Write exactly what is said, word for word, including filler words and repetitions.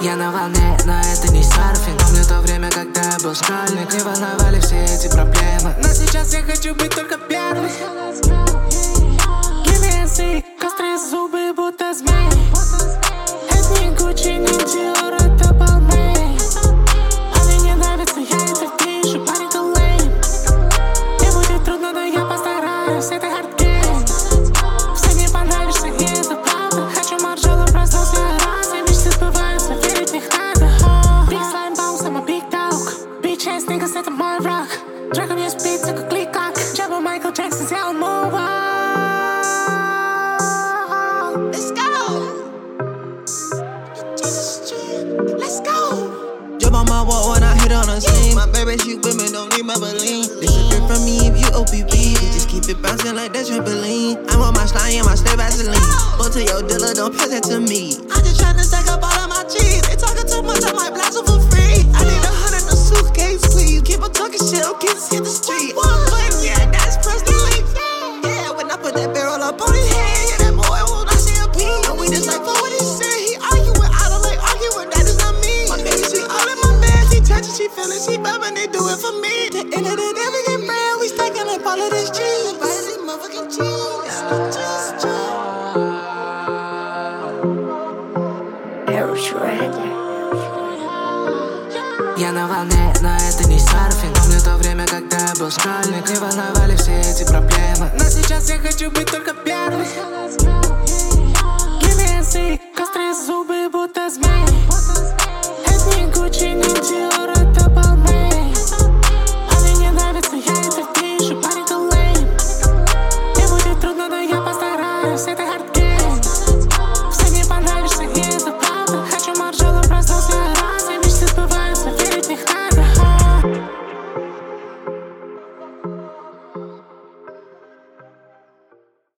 Я на волне, но это не серфинг. Помню то время, когда я был школьник. Не волновали все эти проблемы, но сейчас я хочу быть только первым. Give me a C, острые зубы, будто змей. Это не Gucci, не Dior, это Balmain. А мне не нравится, я это пишу, парень, ты lame. Мне будет трудно, но я постараюсь, это hard game. Все не понравишься, и это правда. Хочу Марджелло, проснулся раз, и мечты сбываются, верить в них надо. Big slime bounce, I'm a big dog. Bitch ass niggas, это мой рок. Трек у меня спит, как клик-как. Джаба Майкл Джексон сделал move on. Let's go. Let's go. Jump on my wall when I hit on the scene. My baby, she with me, don't need Maybelline. This a grip from me if you O P P. Just keep it bouncing like that trampoline. I want my slime and my slip Vaseline. Go to your dealer, don't pass that to me. I just tryna stack up all of my cheese. They talking too much, I might blast them for free. I need a hundred in a suitcase, please. Keep on talking shit, don't get hit the street. One foot, yeah, that's Preston Lee. Yeah, when I put that barrel up on his head, yeah, that boy won't not see a pee. And we just like, for what he said, he arguing, I don't like arguing, that is not me. My baby, she all in my bed, she touching, she feeling, she bumping, they do it for me. The end of the day, we get bread, we stacking like all of this cheese. Bite these motherfucking cheese. Just, just. Я на волне, но это не серфинг. Помню то время, когда я был школьник. Не волновали все эти проблемы, но сейчас я хочу быть только первым. Give me a C, острые зубы, будто змей.